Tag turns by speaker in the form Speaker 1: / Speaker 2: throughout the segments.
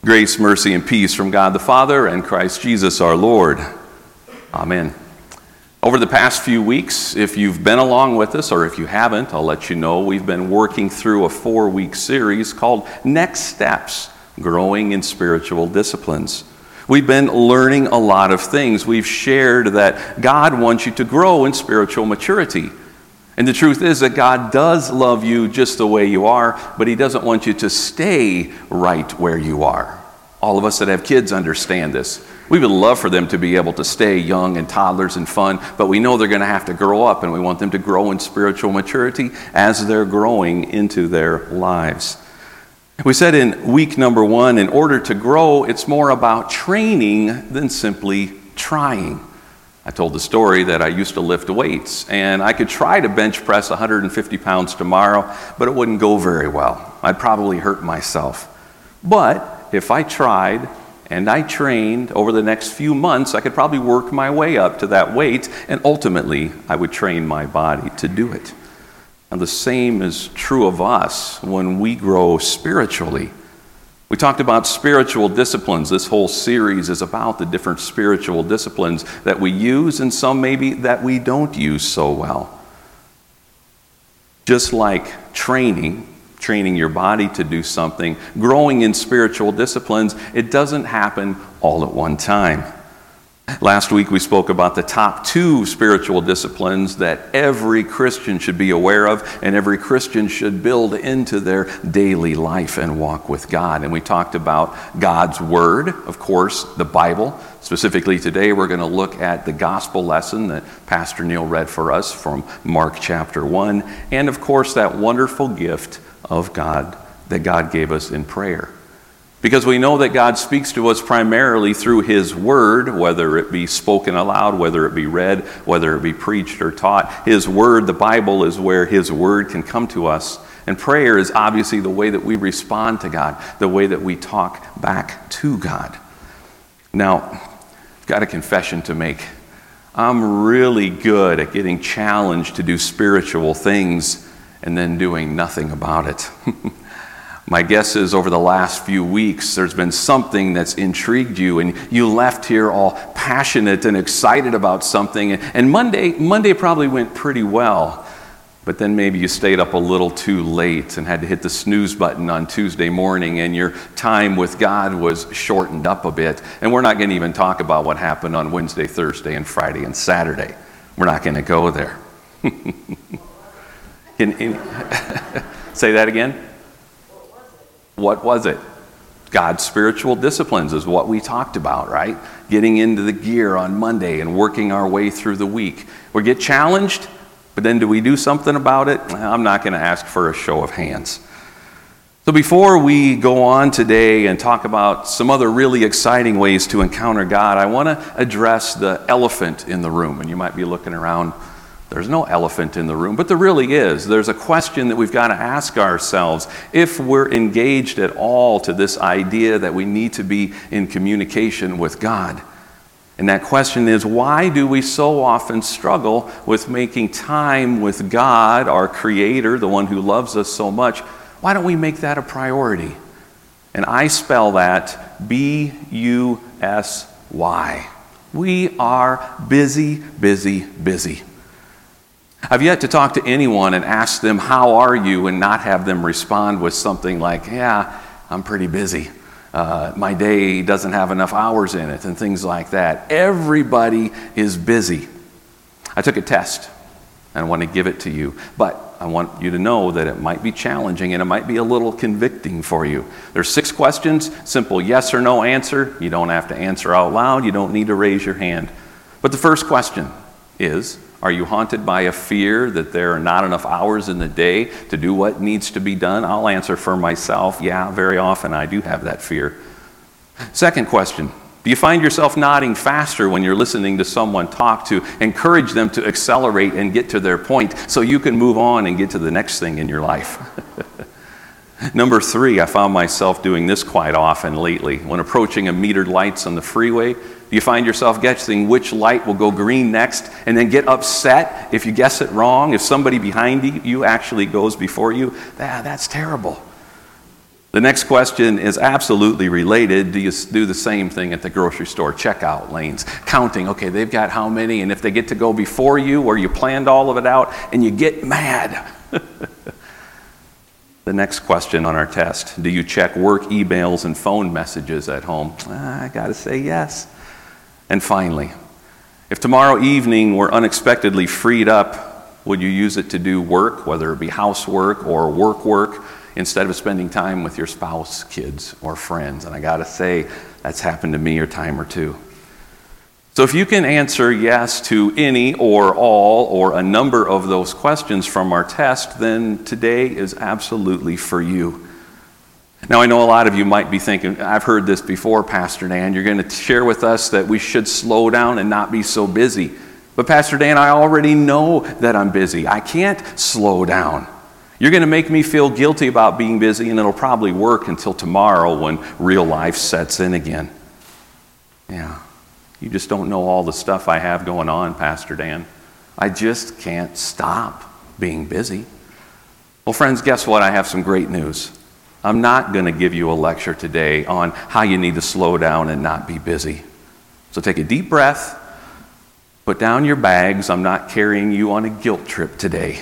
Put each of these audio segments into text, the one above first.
Speaker 1: Grace, mercy, and peace from God the Father and Christ Jesus our Lord. Amen. Over the past few weeks, if you've been along with us, or if you haven't, I'll let you know, we've been working through a 4-week series called Next Steps, Growing in Spiritual Disciplines. We've been learning a lot of things. We've shared that God wants you to grow in spiritual maturity. And the truth is that God does love you just the way you are, but He doesn't want you to stay right where you are. All of us that have kids understand this. We would love for them to be able to stay young and toddlers and fun, but we know they're going to have to grow up, and we want them to grow in spiritual maturity as they're growing into their lives. We said in week number 1, in order to grow, it's more about training than simply trying. I told the story that I used to lift weights, and I could try to bench press 150 pounds tomorrow, but it wouldn't go very well. I'd probably hurt myself. But if I tried and I trained over the next few months, I could probably work my way up to that weight, and ultimately I would train my body to do it. And the same is true of us when we grow spiritually. We talked about spiritual disciplines. This whole series is about the different spiritual disciplines that we use and some maybe that we don't use so well. Just like training your body to do something, growing in spiritual disciplines, it doesn't happen all at one time. Last week we spoke about the top 2 spiritual disciplines that every Christian should be aware of and every Christian should build into their daily life and walk with God. And we talked about God's Word, of course, the Bible. Specifically today we're going to look at the gospel lesson that Pastor Neil read for us from Mark chapter 1, and of course that wonderful gift of God that God gave us in prayer. Because we know that God speaks to us primarily through His Word, whether it be spoken aloud, whether it be read, whether it be preached or taught. His Word, the Bible, is where His Word can come to us. And prayer is obviously the way that we respond to God, the way that we talk back to God. Now, I've got a confession to make. I'm really good at getting challenged to do spiritual things and then doing nothing about it. My guess is over the last few weeks, there's been something that's intrigued you, and you left here all passionate and excited about something. And Monday probably went pretty well, but then maybe you stayed up a little too late and had to hit the snooze button on Tuesday morning, and your time with God was shortened up a bit. And we're not going to even talk about what happened on Wednesday, Thursday, and Friday, and Saturday. We're not going to go there. Say that again? What was it? God's spiritual disciplines is what we talked about, right? Getting into the gear on Monday and working our way through the week. We get challenged, but then do we do something about it? I'm not going to ask for a show of hands. So before we go on today and talk about some other really exciting ways to encounter God, I want to address the elephant in the room. And you might be looking around. There's no elephant in the room, but there really is. There's a question that we've got to ask ourselves if we're engaged at all to this idea that we need to be in communication with God. And that question is, why do we so often struggle with making time with God, our Creator, the one who loves us so much? Why don't we make that a priority? And I spell that B-U-S-Y. We are busy, busy, busy. I've yet to talk to anyone and ask them, how are you, and not have them respond with something like, yeah, I'm pretty busy. My day doesn't have enough hours in it, and things like that. Everybody is busy. I took a test, and I want to give it to you, but I want you to know that it might be challenging, and it might be a little convicting for you. There's 6 questions, simple yes or no answer. You don't have to answer out loud. You don't need to raise your hand. But the first question is, are you haunted by a fear that there are not enough hours in the day to do what needs to be done? I'll answer for myself. Yeah, very often I do have that fear. Second question, do you find yourself nodding faster when you're listening to someone talk to encourage them to accelerate and get to their point so you can move on and get to the next thing in your life? Number 3, I found myself doing this quite often lately. When approaching a metered lights on the freeway, do you find yourself guessing which light will go green next and then get upset if you guess it wrong? If somebody behind you actually goes before you, that's terrible. The next question is absolutely related. Do you do the same thing at the grocery store? Checkout lanes, counting. Okay, they've got how many, and if they get to go before you or you planned all of it out and you get mad. The next question on our test, do you check work emails and phone messages at home? I gotta say yes. And finally, if tomorrow evening were unexpectedly freed up, would you use it to do work, whether it be housework or work, instead of spending time with your spouse, kids, or friends? And I gotta say, that's happened to me a time or two. So if you can answer yes to any or all or a number of those questions from our test, then today is absolutely for you. Now, I know a lot of you might be thinking, I've heard this before, Pastor Dan. You're going to share with us that we should slow down and not be so busy. But Pastor Dan, I already know that I'm busy. I can't slow down. You're going to make me feel guilty about being busy, and it'll probably work until tomorrow when real life sets in again. Yeah. You just don't know all the stuff I have going on, Pastor Dan. I just can't stop being busy. Well, friends, guess what? I have some great news. I'm not going to give you a lecture today on how you need to slow down and not be busy. So take a deep breath, put down your bags. I'm not carrying you on a guilt trip today.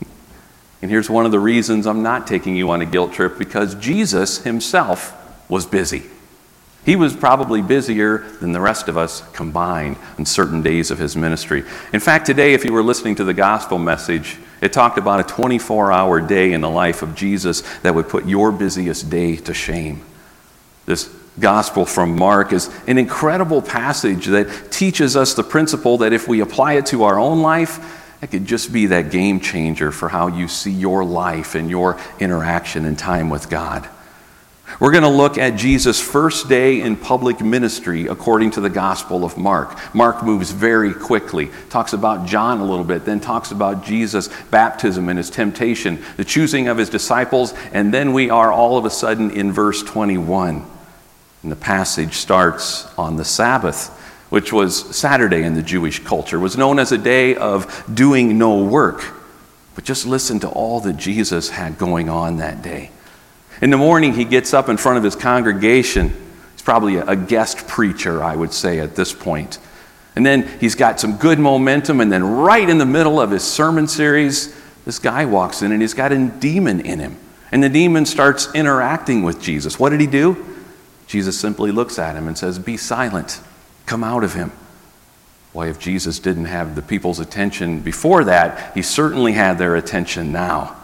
Speaker 1: And here's one of the reasons I'm not taking you on a guilt trip, because Jesus himself was busy. He was probably busier than the rest of us combined on certain days of his ministry. In fact, today, if you were listening to the gospel message, it talked about a 24-hour day in the life of Jesus that would put your busiest day to shame. This gospel from Mark is an incredible passage that teaches us the principle that if we apply it to our own life, it could just be that game changer for how you see your life and your interaction and time with God. We're going to look at Jesus' first day in public ministry according to the Gospel of Mark. Mark moves very quickly, talks about John a little bit, then talks about Jesus' baptism and his temptation, the choosing of his disciples, and then we are all of a sudden in verse 21. And the passage starts on the Sabbath, which was Saturday in the Jewish culture, was known as a day of doing no work. But just listen to all that Jesus had going on that day. In the morning, he gets up in front of his congregation. He's probably a guest preacher, I would say, at this point. And then he's got some good momentum, and then right in the middle of his sermon series, this guy walks in, and he's got a demon in him. And the demon starts interacting with Jesus. What did he do? Jesus simply looks at him and says, "Be silent. Come out of him." Why, if Jesus didn't have the people's attention before that, he certainly had their attention now.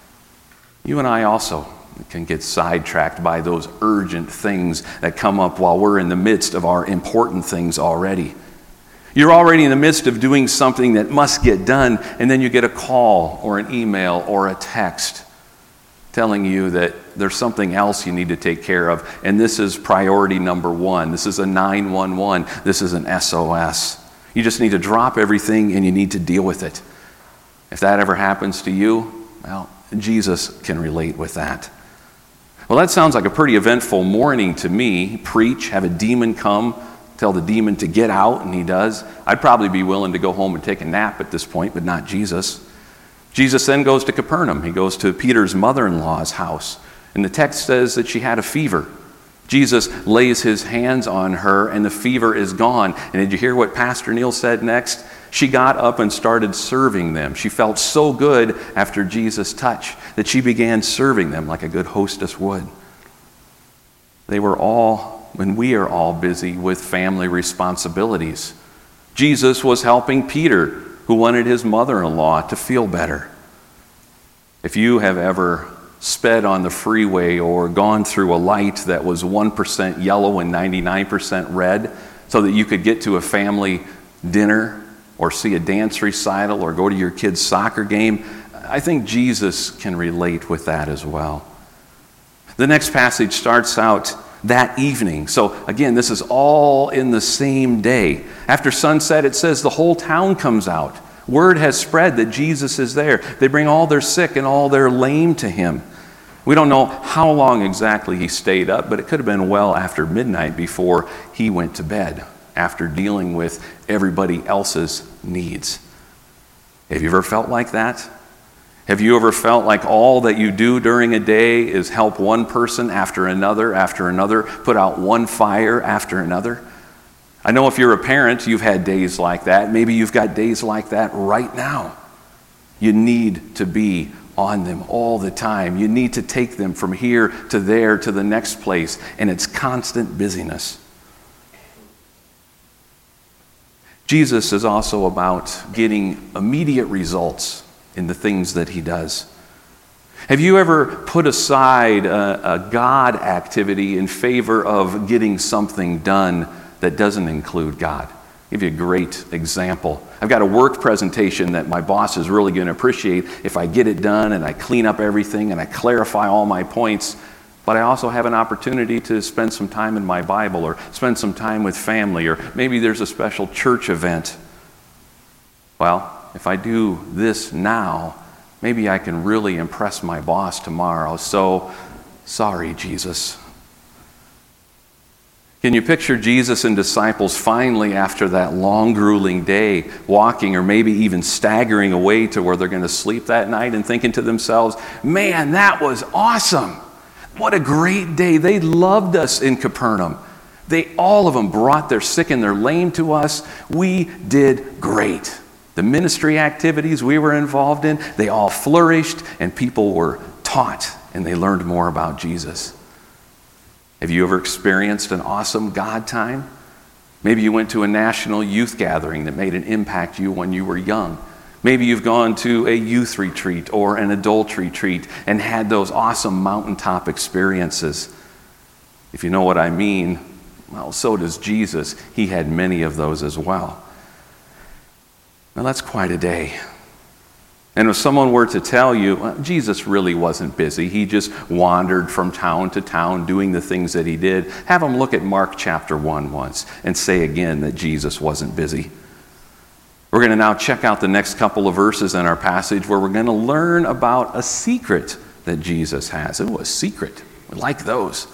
Speaker 1: You and I also can get sidetracked by those urgent things that come up while we're in the midst of our important things already. You're already in the midst of doing something that must get done, and then you get a call or an email or a text telling you that there's something else you need to take care of, and this is priority number one. This is a 911. This is an SOS. You just need to drop everything and you need to deal with it. If that ever happens to you, well, Jesus can relate with that. Well, that sounds like a pretty eventful morning to me. Preach, have a demon come, tell the demon to get out, and he does. I'd probably be willing to go home and take a nap at this point, but not Jesus. Jesus then goes to Capernaum. He goes to Peter's mother-in-law's house, and the text says that she had a fever. Jesus lays his hands on her, and the fever is gone. And did you hear what Pastor Neil said next? She got up and started serving them. She felt so good after Jesus' touch that she began serving them like a good hostess would. We are all busy with family responsibilities. Jesus was helping Peter, who wanted his mother-in-law to feel better. If you have ever sped on the freeway or gone through a light that was 1% yellow and 99% red so that you could get to a family dinner or see a dance recital or go to your kid's soccer game, I think Jesus can relate with that as well. The next passage starts out that evening. So again, this is all in the same day. After sunset, it says the whole town comes out. Word has spread that Jesus is there. They bring all their sick and all their lame to him. We don't know how long exactly he stayed up, but it could have been well after midnight before he went to bed, after dealing with everybody else's needs. Have you ever felt like that? Have you ever felt like all that you do during a day is help one person after another, put out one fire after another? I know if you're a parent, you've had days like that. Maybe you've got days like that right now. You need to be on them all the time. You need to take them from here to there to the next place, and it's constant busyness. Jesus is also about getting immediate results in the things that he does. Have you ever put aside a God activity in favor of getting something done that doesn't include God? I'll give you a great example. I've got a work presentation that my boss is really going to appreciate if I get it done and I clean up everything and I clarify all my points. But I also have an opportunity to spend some time in my Bible or spend some time with family, or maybe there's a special church event. Well, if I do this now, maybe I can really impress my boss tomorrow. So, sorry, Jesus. Can you picture Jesus and disciples finally, after that long, grueling day, walking or maybe even staggering away to where they're going to sleep that night and thinking to themselves, man, that was awesome. What a great day. They loved us in Capernaum. All of them brought their sick and their lame to us. We did great. The ministry activities we were involved in, they all flourished, and people were taught and they learned more about Jesus. Have you ever experienced an awesome God time? Maybe you went to a national youth gathering that made an impact you when you were young. Maybe you've gone to a youth retreat or an adult retreat and had those awesome mountaintop experiences. If you know what I mean, well, so does Jesus. He had many of those as well. Now that's quite a day. And if someone were to tell you, well, Jesus really wasn't busy, he just wandered from town to town doing the things that he did, have them look at Mark chapter 1 once and say again that Jesus wasn't busy. We're going to now check out the next couple of verses in our passage where we're going to learn about a secret that Jesus has. It was a secret. We like those.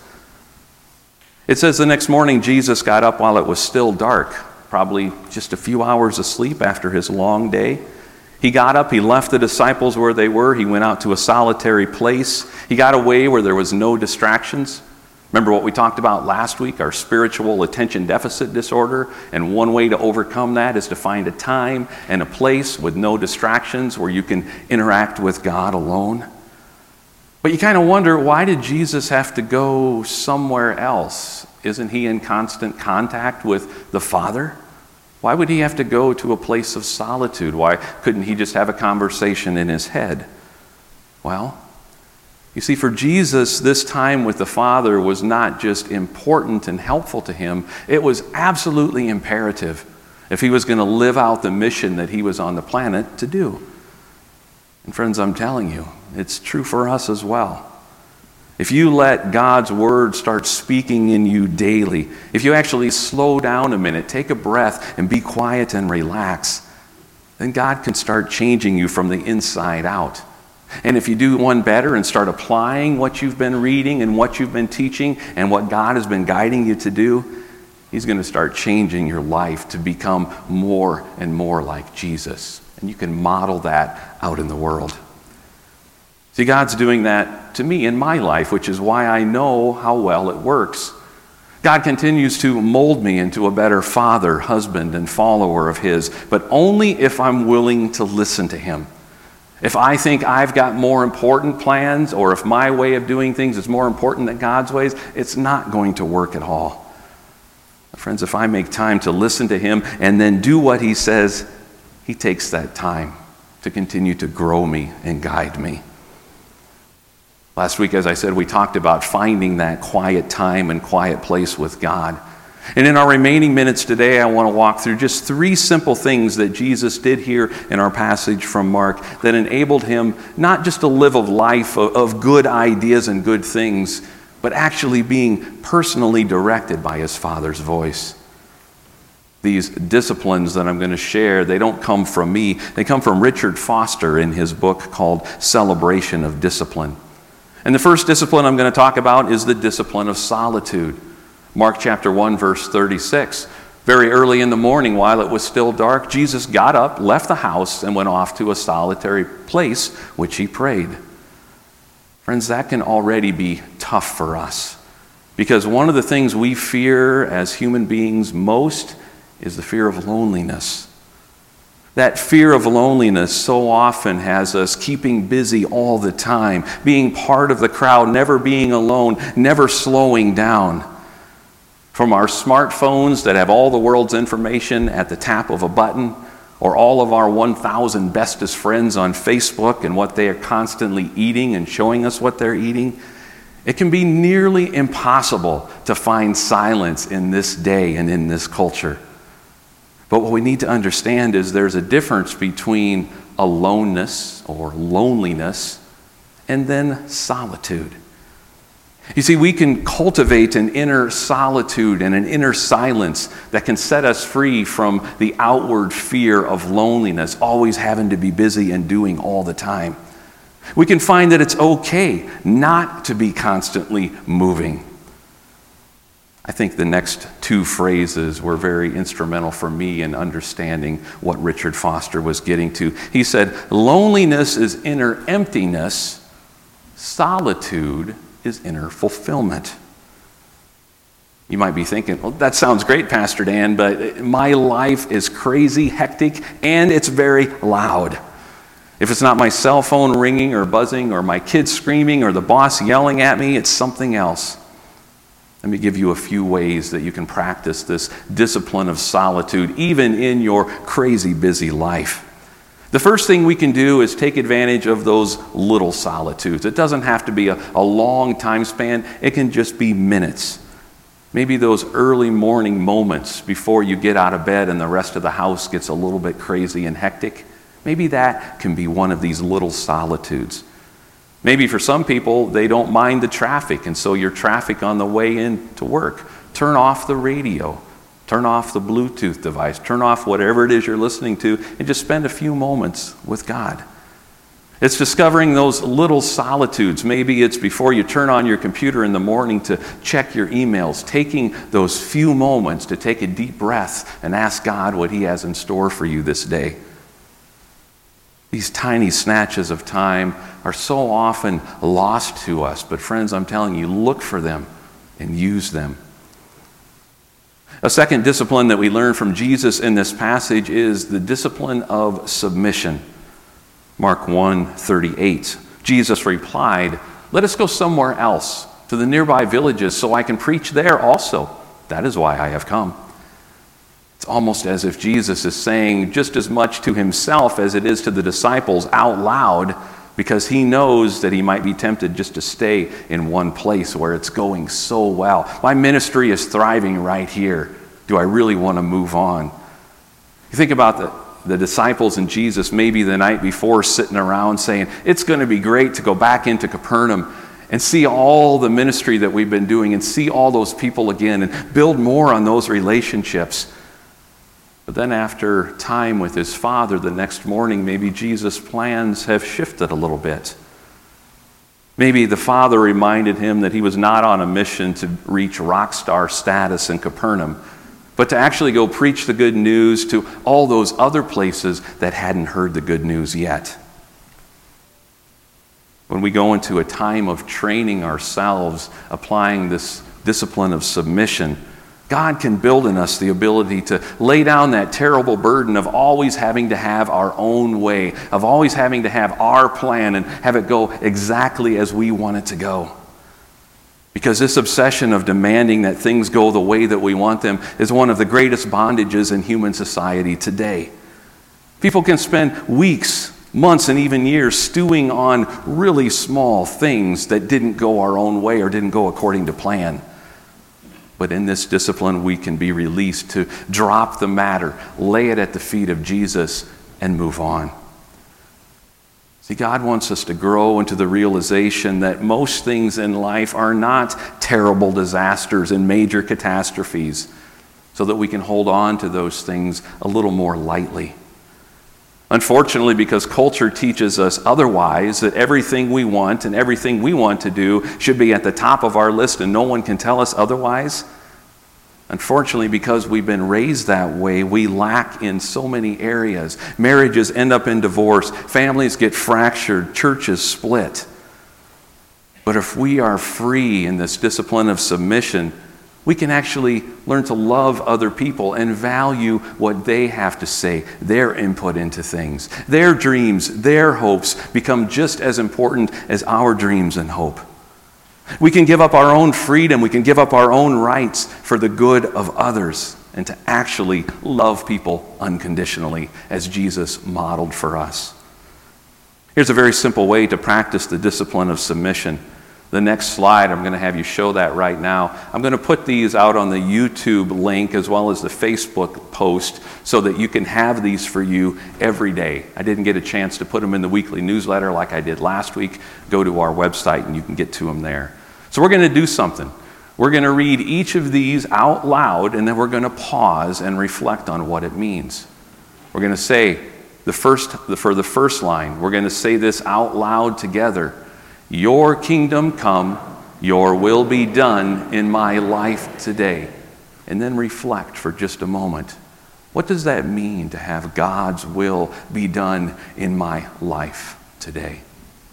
Speaker 1: It says the next morning Jesus got up while it was still dark, probably just a few hours of sleep after his long day. He got up, he left the disciples where they were, he went out to a solitary place. He got away where there was no distractions. Remember what we talked about last week, our spiritual attention deficit disorder, and one way to overcome that is to find a time and a place with no distractions where you can interact with God alone. But you kind of wonder, why did Jesus have to go somewhere else? Isn't he in constant contact with the Father? Why would he have to go to a place of solitude? Why couldn't he just have a conversation in his head? Well, you see, for Jesus, this time with the Father was not just important and helpful to him, it was absolutely imperative if he was going to live out the mission that he was on the planet to do. And friends, I'm telling you, it's true for us as well. If you let God's word start speaking in you daily, if you actually slow down a minute, take a breath, and be quiet and relax, then God can start changing you from the inside out. And if you do one better and start applying what you've been reading and what you've been teaching and what God has been guiding you to do, he's going to start changing your life to become more and more like Jesus. And you can model that out in the world. See, God's doing that to me in my life, which is why I know how well it works. God continues to mold me into a better father, husband, and follower of his, but only if I'm willing to listen to him. If I think I've got more important plans, or if my way of doing things is more important than God's ways, it's not going to work at all. Friends, if I make time to listen to him and then do what he says, he takes that time to continue to grow me and guide me. Last week, as I said, we talked about finding that quiet time and quiet place with God. And in our remaining minutes today, I want to walk through just 3 simple things that Jesus did here in our passage from Mark that enabled him not just to live a life of good ideas and good things, but actually being personally directed by his Father's voice. These disciplines that I'm going to share, they don't come from me. They come from Richard Foster in his book called Celebration of Discipline. And the first discipline I'm going to talk about is the discipline of solitude. Mark chapter 1, verse 36. Very early in the morning, while it was still dark, Jesus got up, left the house, and went off to a solitary place, which he prayed. Friends, that can already be tough for us, because one of the things we fear as human beings most is the fear of loneliness. That fear of loneliness so often has us keeping busy all the time, being part of the crowd, never being alone, never slowing down. From our smartphones that have all the world's information at the tap of a button, or all of our 1,000 bestest friends on Facebook and what they are constantly eating and showing us what they're eating, it can be nearly impossible to find silence in this day and in this culture. But what we need to understand is there's a difference between aloneness or loneliness and then solitude. You see, we can cultivate an inner solitude and an inner silence that can set us free from the outward fear of loneliness, always having to be busy and doing all the time. We can find that it's okay not to be constantly moving. I think the next two phrases were very instrumental for me in understanding what Richard Foster was getting to. He said, loneliness is inner emptiness, solitude is inner fulfillment. You might be thinking, well, that sounds great, Pastor Dan, but my life is crazy, hectic, and it's very loud. If it's not my cell phone ringing or buzzing or my kids screaming or the boss yelling at me, it's something else. Let me give you a few ways that you can practice this discipline of solitude, even in your crazy busy life. The first thing we can do is take advantage of those little solitudes. It doesn't have to be a long time span. It can just be minutes. Maybe those early morning moments before you get out of bed and the rest of the house gets a little bit crazy and hectic. Maybe that can be one of these little solitudes. Maybe for some people, they don't mind the traffic, and so your traffic on the way in to work. Turn off the radio. Turn off the Bluetooth device. Turn off whatever it is you're listening to and just spend a few moments with God. It's discovering those little solitudes. Maybe it's before you turn on your computer in the morning to check your emails, taking those few moments to take a deep breath and ask God what He has in store for you this day. These tiny snatches of time are so often lost to us, but friends, I'm telling you, look for them and use them. A second discipline that we learn from Jesus in this passage is the discipline of submission. Mark 1:38. Jesus replied, "Let us go somewhere else, to the nearby villages, so I can preach there also. That is why I have come." It's almost as if Jesus is saying just as much to himself as it is to the disciples out loud, because he knows that he might be tempted just to stay in one place where it's going so well. My ministry is thriving right here. Do I really want to move on? You think about the disciples and Jesus maybe the night before sitting around saying, it's going to be great to go back into Capernaum and see all the ministry that we've been doing and see all those people again and build more on those relationships. But then after time with his Father the next morning, maybe Jesus' plans have shifted a little bit. Maybe the Father reminded him that he was not on a mission to reach rock star status in Capernaum, but to actually go preach the good news to all those other places that hadn't heard the good news yet. When we go into a time of training ourselves, applying this discipline of submission, God can build in us the ability to lay down that terrible burden of always having to have our own way, of always having to have our plan and have it go exactly as we want it to go. Because this obsession of demanding that things go the way that we want them is one of the greatest bondages in human society today. People can spend weeks, months, and even years stewing on really small things that didn't go our own way or didn't go according to plan. But in this discipline, we can be released to drop the matter, lay it at the feet of Jesus, and move on. See, God wants us to grow into the realization that most things in life are not terrible disasters and major catastrophes, so that we can hold on to those things a little more lightly. Unfortunately, because culture teaches us otherwise, that everything we want and everything we want to do should be at the top of our list and no one can tell us otherwise, Unfortunately, because we've been raised that way, we lack in so many areas. Marriages end up in divorce, families get fractured, churches split. But if we are free in this discipline of submission, we can actually learn to love other people and value what they have to say, their input into things. Their dreams, their hopes become just as important as our dreams and hope. We can give up our own freedom, we can give up our own rights for the good of others and to actually love people unconditionally as Jesus modeled for us. Here's a very simple way to practice the discipline of submission. The next slide, I'm going to have you show that right now. I'm going to put these out on the YouTube link as well as the Facebook post so that you can have these for you every day. I didn't get a chance to put them in the weekly newsletter like I did last week. Go to our website and you can get to them there. So we're going to do something. We're going to read each of these out loud and then we're going to pause and reflect on what it means. We're going to say for the first line, we're going to say this out loud together. Your kingdom come, your will be done in my life today. And then reflect for just a moment. What does that mean to have God's will be done in my life today?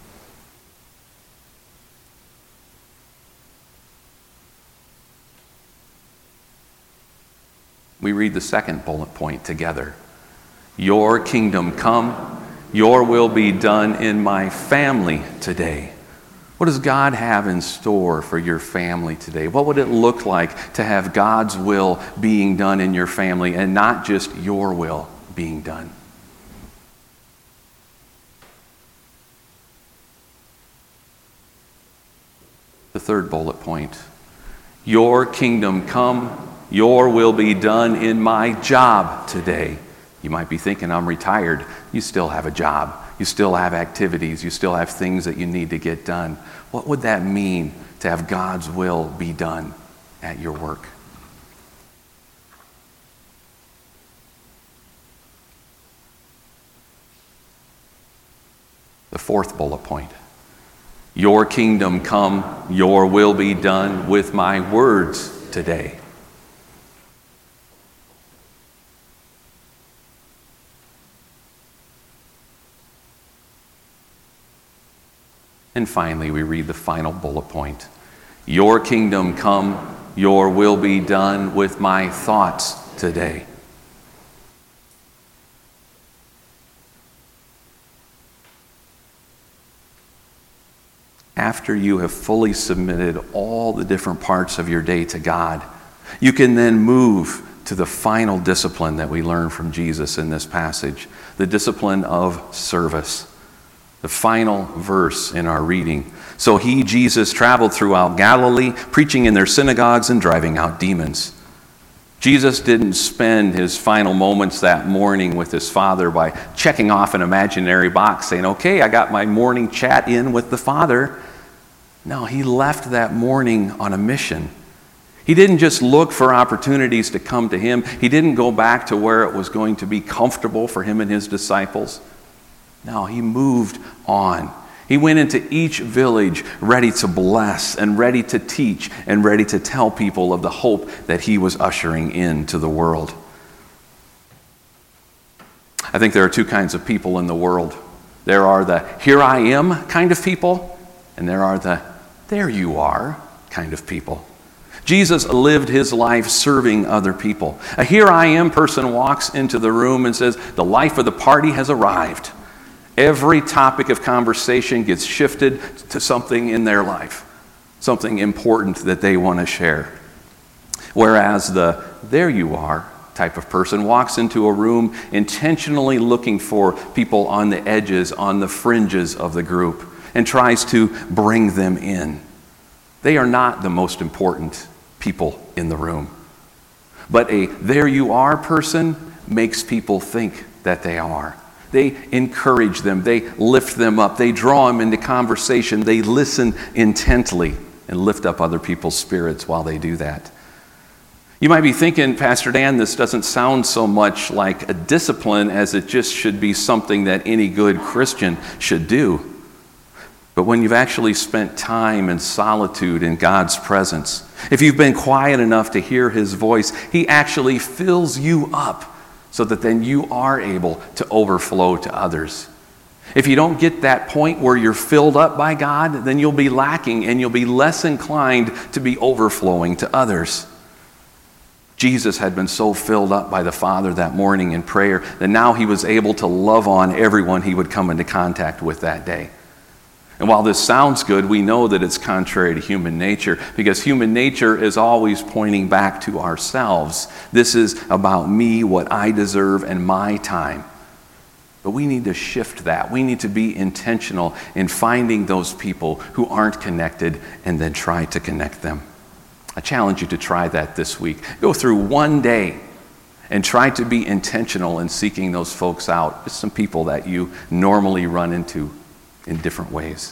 Speaker 1: We read the second bullet point together. Your kingdom come, your will be done in my family today. What does God have in store for your family today? What would it look like to have God's will being done in your family and not just your will being done? The third bullet point. Your kingdom come, your will be done in my job today. You might be thinking, I'm retired. You still have a job. You still have activities. You still have things that you need to get done. What would that mean to have God's will be done at your work? The fourth bullet point. Your kingdom come, your will be done with my words today. And finally, we read the final bullet point. Your kingdom come, your will be done with my thoughts today. After you have fully submitted all the different parts of your day to God, you can then move to the final discipline that we learn from Jesus in this passage, the discipline of service. The final verse in our reading. So he, Jesus, traveled throughout Galilee, preaching in their synagogues and driving out demons. Jesus didn't spend his final moments that morning with his Father by checking off an imaginary box saying, okay, I got my morning chat in with the Father. No, he left that morning on a mission. He didn't just look for opportunities to come to him. He didn't go back to where it was going to be comfortable for him and his disciples. No, he moved on. He went into each village ready to bless and ready to teach and ready to tell people of the hope that he was ushering into the world. I think there are two kinds of people in the world. There are the here I am kind of people, and there are the there you are kind of people. Jesus lived his life serving other people. A here I am person walks into the room and says, the life of the party has arrived. Every topic of conversation gets shifted to something in their life, something important that they want to share. Whereas the there you are type of person walks into a room intentionally looking for people on the edges, on the fringes of the group, and tries to bring them in. They are not the most important people in the room. But a there you are person makes people think that they are. They encourage them, they lift them up, they draw them into conversation, they listen intently and lift up other people's spirits while they do that. You might be thinking, Pastor Dan, this doesn't sound so much like a discipline as it just should be something that any good Christian should do. but when you've actually spent time in solitude in God's presence, if you've been quiet enough to hear his voice, he actually fills you up so that then you are able to overflow to others. If you don't get that point where you're filled up by God, then you'll be lacking and you'll be less inclined to be overflowing to others. Jesus had been so filled up by the Father that morning in prayer that now he was able to love on everyone he would come into contact with that day. And while this sounds good, we know that it's contrary to human nature, because human nature is always pointing back to ourselves. This is about me, what I deserve, and my time. But we need to shift that. We need to be intentional in finding those people who aren't connected and then try to connect them. I challenge you to try that this week. Go through one day and try to be intentional in seeking those folks out. Just some people that you normally run into in different ways.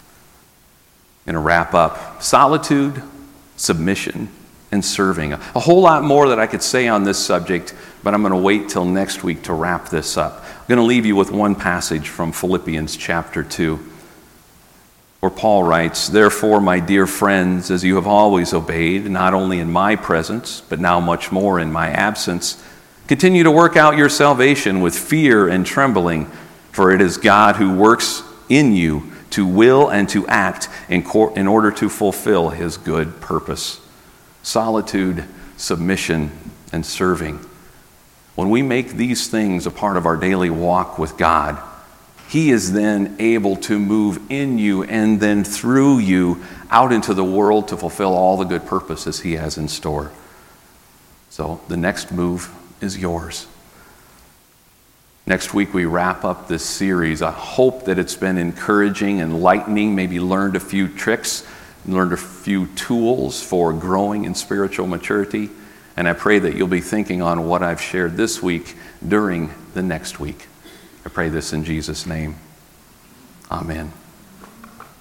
Speaker 1: I'm going to wrap up. Solitude, submission, and serving. A whole lot more that I could say on this subject, but I'm going to wait till next week to wrap this up. I'm going to leave you with one passage from Philippians chapter 2, where Paul writes, "Therefore, my dear friends, as you have always obeyed, not only in my presence, but now much more in my absence, continue to work out your salvation with fear and trembling, for it is God who works in you to will and to act in order to fulfill his good purpose." Solitude, submission, and serving. When we make these things a part of our daily walk with God, he is then able to move in you and then through you out into the world to fulfill all the good purposes he has in store. So the next move is yours. Next week we wrap up this series. I hope that it's been encouraging, enlightening, maybe learned a few tricks, learned a few tools for growing in spiritual maturity. And I pray that you'll be thinking on what I've shared this week during the next week. I pray this in Jesus' name. Amen.